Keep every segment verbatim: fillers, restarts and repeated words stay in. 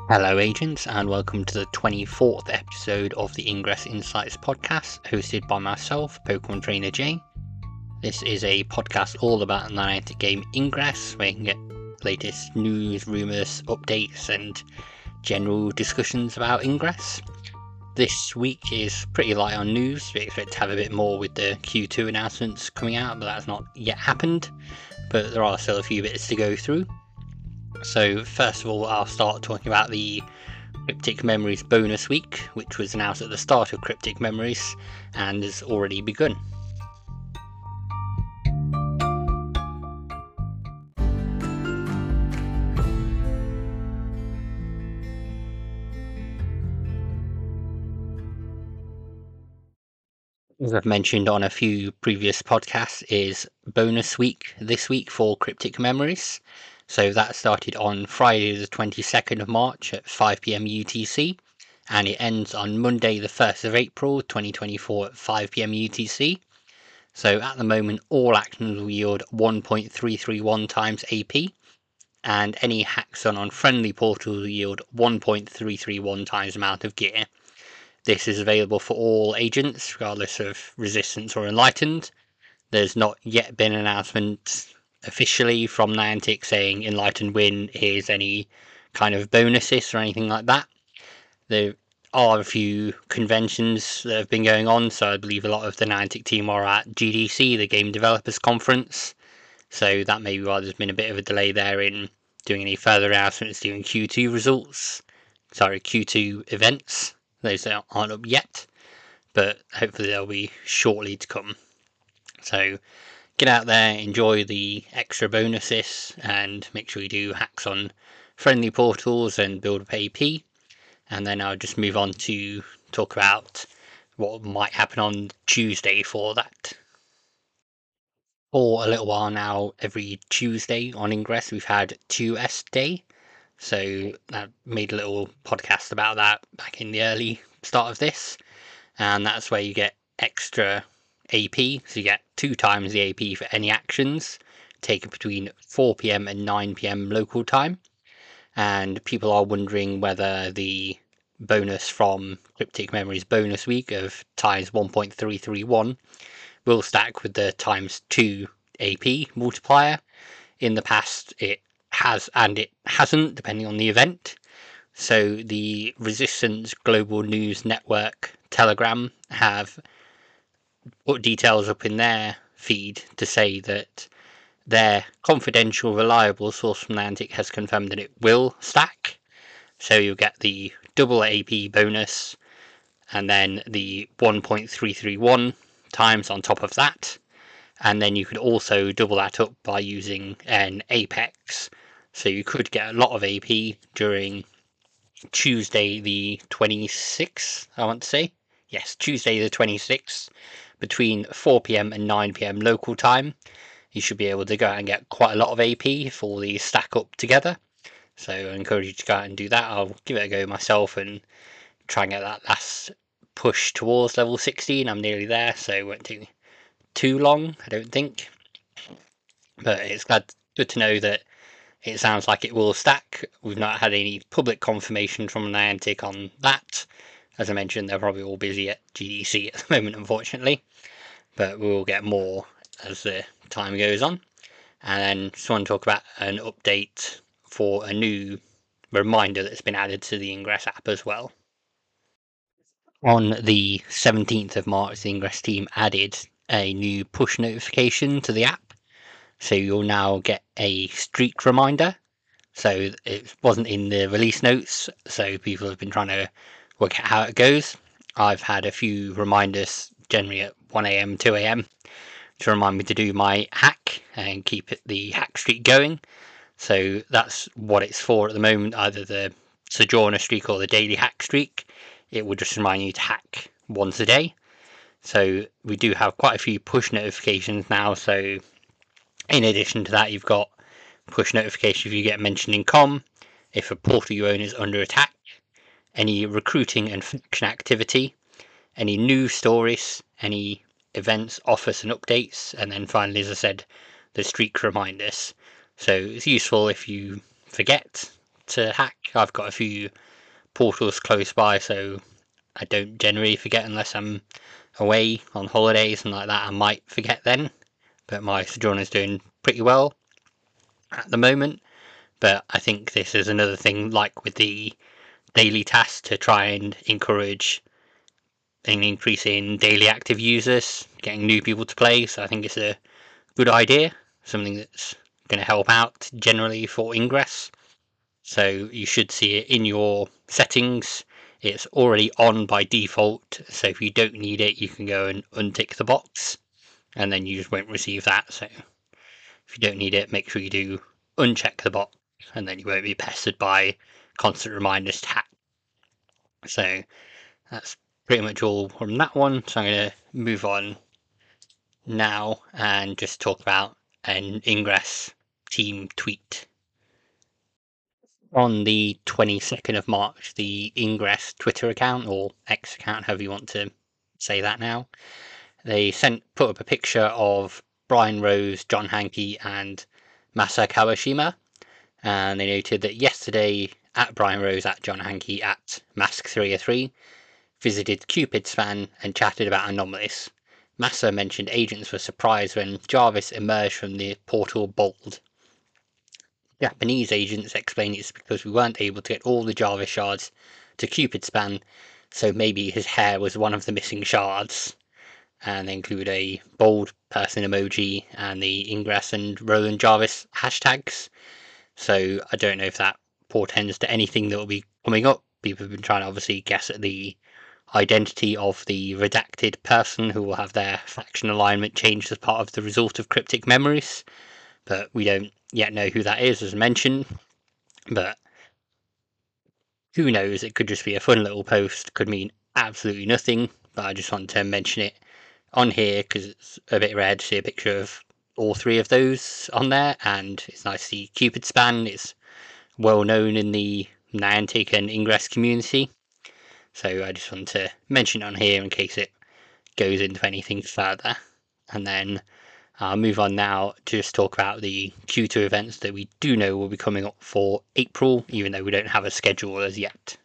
Hello, agents, and welcome to the twenty-fourth episode of the Ingress Insights podcast, hosted by myself, Pokemon Trainer Jay. This is a podcast all about the Niantic game Ingress, where you can get latest news, rumours, updates, and general discussions about Ingress. This week is pretty light on news. We expect to have a bit more with the Q two announcements coming out, but that's not yet happened. But there are still a few bits to go through. So first of all, I'll start talking about the Cryptic Memories bonus week, which was announced at the start of Cryptic Memories and has already begun. As I've mentioned on a few previous podcasts, is bonus week this week for Cryptic Memories. So that started on Friday the twenty-second of March at five p m U T C, and it ends on Monday the first of April twenty twenty-four at five p m U T C. So at the moment, all actions will yield one point three three one times A P, and any hacks done on friendly portals will yield one point three three one times amount of gear. This is available for all agents, regardless of Resistance or Enlightened. There's not yet been an announcement officially from Niantic saying Enlightened win, here's any kind of bonuses or anything like that. There are a few conventions that have been going on, so I believe a lot of the Niantic team are at G D C, the Game Developers Conference, so that may be why there's been a bit of a delay there in doing any further announcements doing Q two results, sorry, Q two events. Those aren't up yet, but hopefully they'll be shortly to come. So get out there, enjoy the extra bonuses, and make sure you do hacks on friendly portals and build up A P. And then I'll just move on to talk about what might happen on Tuesday for that. For a little while now, every Tuesday on Ingress, we've had two S Day. So I made a little podcast about that back in the early start of this. And that's where you get extra A P. So you get two times the A P for any actions taken between four p m and nine p m local time. And people are wondering whether the bonus from Cryptic Memories bonus week of times one point three three one will stack with the times two A P multiplier. In the past it has and it hasn't, depending on the event. So the Resistance Global News Network Telegram have put details up in their feed to say that their confidential, reliable source from Niantic has confirmed that it will stack. So you'll get the double A P bonus and then the one point three three one times on top of that. And then you could also double that up by using an Apex. So you could get a lot of A P during Tuesday the twenty-sixth, I want to say. Yes, Tuesday the twenty-sixth, between four p m and nine p m local time. You should be able to go out and get quite a lot of A P if all these stack up together. So I encourage you to go out and do that. I'll give it a go myself and try and get that last push towards level sixteen. I'm nearly there, so it won't take me too long, I don't think. But it's glad, good to know that it sounds like it will stack. We've not had any public confirmation from Niantic on that. As I mentioned, they're probably all busy at G D C at the moment, unfortunately. But we'll get more as the time goes on. And then just want to talk about an update for a new reminder that's been added to the Ingress app as well. On the seventeenth of March, the Ingress team added a new push notification to the app. So you'll now get a streak reminder. So it wasn't in the release notes, so people have been trying to work out how it goes. I've had a few reminders, generally at one a m, two a m, to remind me to do my hack and keep it, the hack streak going. So that's what it's for at the moment, either the Sojourner streak or the daily hack streak. It will just remind you to hack once a day. So we do have quite a few push notifications now. So in addition to that, you've got push notification if you get mentioned in com, if a portal you own is under attack, any recruiting and faction activity, any news stories, any events, offers and updates, and then finally, as I said, the streak reminders. So it's useful if you forget to hack. I've got a few portals close by, so I don't generally forget unless I'm away on holidays and like that. I might forget then, but my Sojourner's doing pretty well at the moment. But I think this is another thing, like with the daily task, to try and encourage an increase in daily active users, getting new people to play. So I think it's a good idea, something that's going to help out generally for Ingress. So you should see it in your settings. It's already on by default, so if you don't need it, you can go and untick the box, and then you just won't receive that. So if you don't need it, make sure you do uncheck the box, and then you won't be pestered by constant reminders to hack. So that's pretty much all from that one. So I'm going to move on now and just talk about an Ingress team tweet. On the twenty-second of March, the Ingress Twitter account, or X account, however you want to say that now, they sent put up a picture of Brian Rose, John Hanke, and Masa Kawashima, and they noted that yesterday, at Brian Rose, at John Hanke, at Mask three oh three, visited Cupid Span and chatted about anomalies. Masa mentioned agents were surprised when Jarvis emerged from the portal bald. Japanese agents explained it's because we weren't able to get all the Jarvis shards to Cupid Span, so maybe his hair was one of the missing shards. And they include a bold person emoji and the Ingress and Roland Jarvis hashtags. So I don't know if that portends to anything that will be coming up. People have been trying to obviously guess at the identity of the redacted person who will have their faction alignment changed as part of the result of cryptic memories, but we don't yet know who that is, as mentioned. But who knows, it could just be a fun little post, could mean absolutely nothing, but I just want to mention it on here because it's a bit rare to see a picture of all three of those on there, and it's nice to see Cupid Span. It's well known in the Niantic and Ingress community, so I just want to mention it on here in case it goes into anything further. And then I'll move on now to just talk about the Q two events that we do know will be coming up for April, even though we don't have a schedule as yet.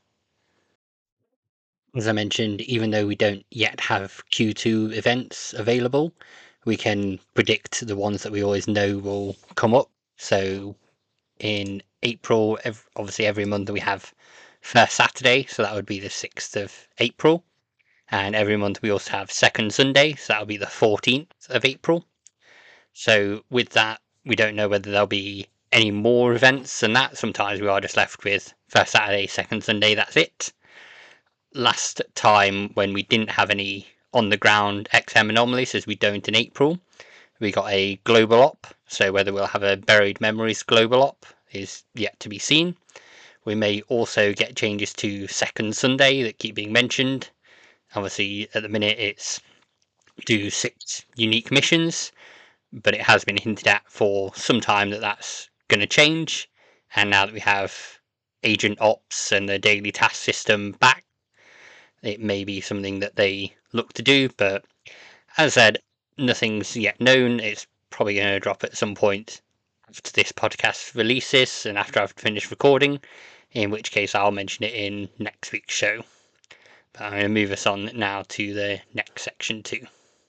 As I mentioned, even though we don't yet have Q two events available, we can predict the ones that we always know will come up. So in April, obviously every month we have First Saturday, so that would be the sixth of April. And every month we also have Second Sunday, so that would be the fourteenth of April. So with that, we don't know whether there'll be any more events than that. Sometimes we are just left with First Saturday, Second Sunday, that's it. Last time when we didn't have any on the ground X M anomalies, as we don't in April, we got a global op, so whether we'll have a Buried Memories global op is yet to be seen. We may also get changes to Second Sunday that keep being mentioned. Obviously at the minute it's do six unique missions, but it has been hinted at for some time that that's going to change, and now that we have agent ops and the daily task system back, it may be something that they look to do. But as I said, nothing's yet known. It's probably going to drop at some point after this podcast releases and after I've finished recording, in which case I'll mention it in next week's show. But I'm going to move us on now to the next section too.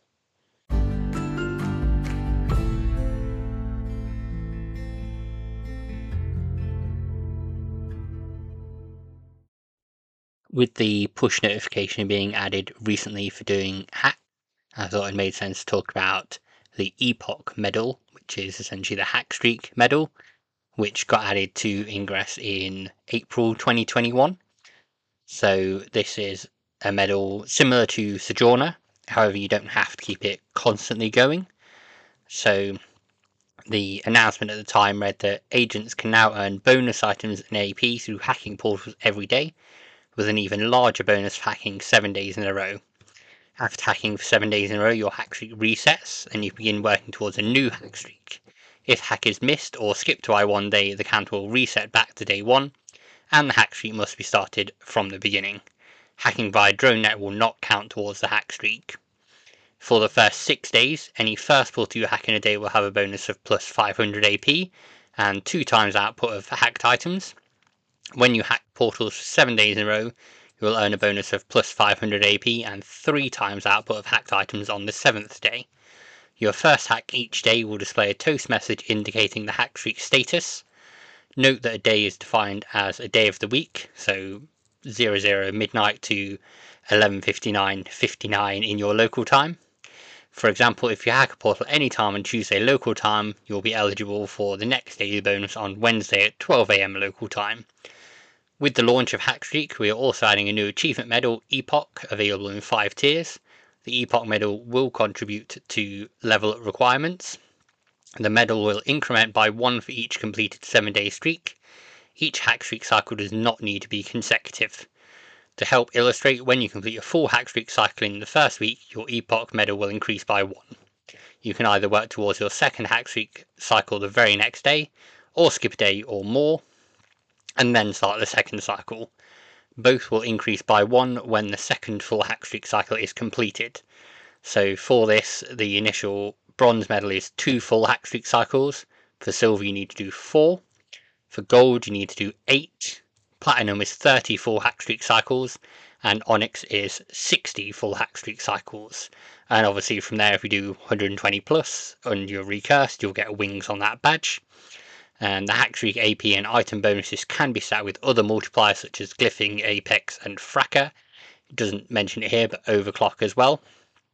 With the push notification being added recently for doing hack, I thought it made sense to talk about the Epoch medal, which is essentially the hack streak medal, which got added to Ingress in April twenty twenty-one. So this is a medal similar to Sojourner, however you don't have to keep it constantly going. So the announcement at the time read that agents can now earn bonus items and A P through hacking portals every day, with an even larger bonus for hacking seven days in a row. After hacking for seven days in a row, your hack streak resets and you begin working towards a new hack streak. If hack is missed or skipped by one day, the count will reset back to day one, and the hack streak must be started from the beginning. Hacking via DroneNet will not count towards the hack streak. For the first six days, any first portal you hack in a day will have a bonus of plus five hundred A P and two times output of hacked items. When you hack portals for seven days in a row, you will earn a bonus of plus five hundred A P and three times output of hacked items on the seventh day. Your first hack each day will display a toast message indicating the hack streak status. Note that a day is defined as a day of the week, so zero zero midnight to eleven fifty-nine fifty-nine in your local time. For example, if you hack a portal any time on Tuesday local time, you'll be eligible for the next daily bonus on Wednesday at twelve A M local time. With the launch of Hackstreak, we are also adding a new achievement medal, Epoch, available in five tiers. The Epoch medal will contribute to level up requirements. The medal will increment by one for each completed seven day streak. Each Hackstreak cycle does not need to be consecutive. To help illustrate, when you complete a full Hackstreak cycle in the first week, your Epoch medal will increase by one. You can either work towards your second Hackstreak cycle the very next day, or skip a day or more, and then start the second cycle. Both will increase by one when the second full Hackstreak cycle is completed. So for this, the initial bronze medal is two full Hackstreak cycles. For silver you need to do four. For gold you need to do eight. Platinum is thirty full Hackstreak cycles, and Onyx is sixty full Hackstreak cycles. And obviously from there, if you do one hundred twenty plus and you're recursed, you'll get wings on that badge. And the Hackstreak A P and item bonuses can be set with other multipliers such as Glyphing, Apex and Fracker. It doesn't mention it here, but Overclock as well.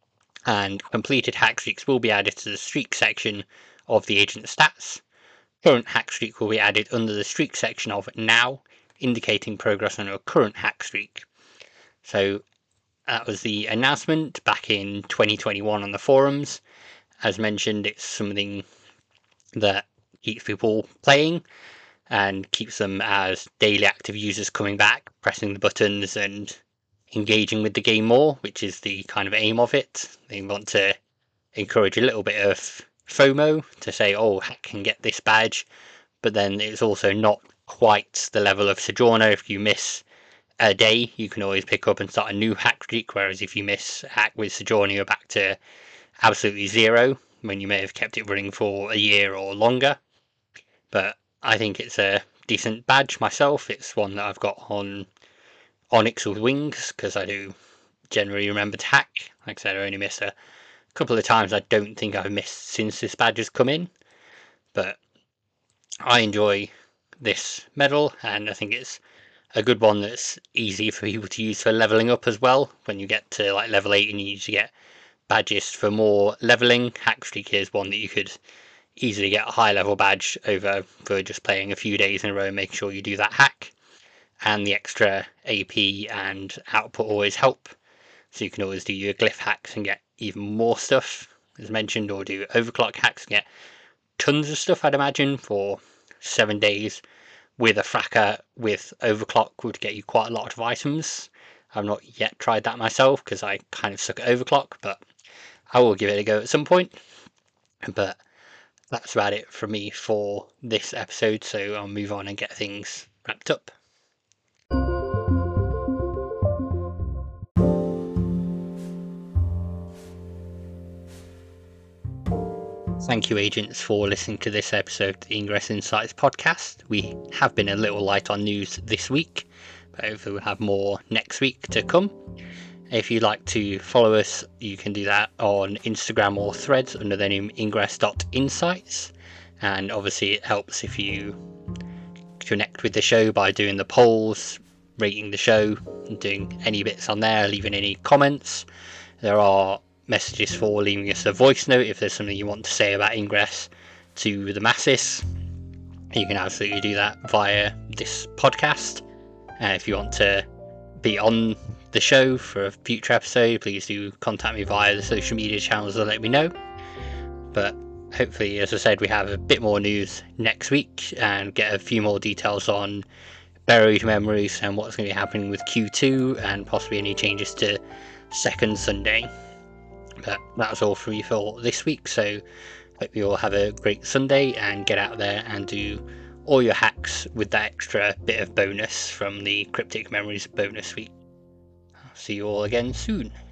And completed Hackstreaks will be added to the streak section of the agent stats. Current Hackstreak will be added under the streak section of Now, indicating progress on your current Hackstreak. So that was the announcement back in twenty twenty-one on the forums. As mentioned, it's something that keeps people playing and keeps them as daily active users coming back, pressing the buttons and engaging with the game more, which is the kind of aim of it. They want to encourage a little bit of FOMO to say, oh, I can get this badge, but then it's also not quite the level of Sojourner. If you miss a day, you can always pick up and start a new hack streak, whereas if you miss a hack with Sojourner, you're back to absolutely zero when you may have kept it running for a year or longer. But I think it's a decent badge myself. It's one that I've got on Onyx with wings, because I do generally remember to hack. Like I said, I only missed a couple of times I don't think I've missed since this badge has come in. But I enjoy this medal, and I think it's a good one that's easy for people to use for leveling up as well. When you get to like level eight and you need to get badges for more leveling, Hackstreak is one that you could easily get a high level badge over for just playing a few days in a row and making sure you do that hack. And the extra A P and output always help, so you can always do your glyph hacks and get even more stuff as mentioned, or do overclock hacks and get tons of stuff, I'd imagine, for seven days with a fracker with overclock would get you quite a lot of items. I've not yet tried that myself because I kind of suck at overclock, but I will give it a go at some point. But that's about it from me for this episode, so I'll move on and get things wrapped up. Thank you, agents, for listening to this episode of the Ingress Insights podcast. We have been a little light on news this week, but hopefully we'll have more next week to come. If you'd like to follow us, you can do that on Instagram or Threads under the name ingress dot insights. And obviously it helps if you connect with the show by doing the polls, rating the show, and doing any bits on there, leaving any comments. There are messages for leaving us a voice note if there's something you want to say about Ingress to the masses. You can absolutely do that via this podcast. Uh, if you want to be on the show for a future episode, please do contact me via the social media channels and let me know. But hopefully, as I said, we have a bit more news next week and get a few more details on Buried Memories and what's going to be happening with Q two and possibly any changes to Second Sunday. But that's all from me for this week, so hope you all have a great Sunday and get out there and do all your hacks with that extra bit of bonus from the Cryptic Memories bonus week. I'll see you all again soon.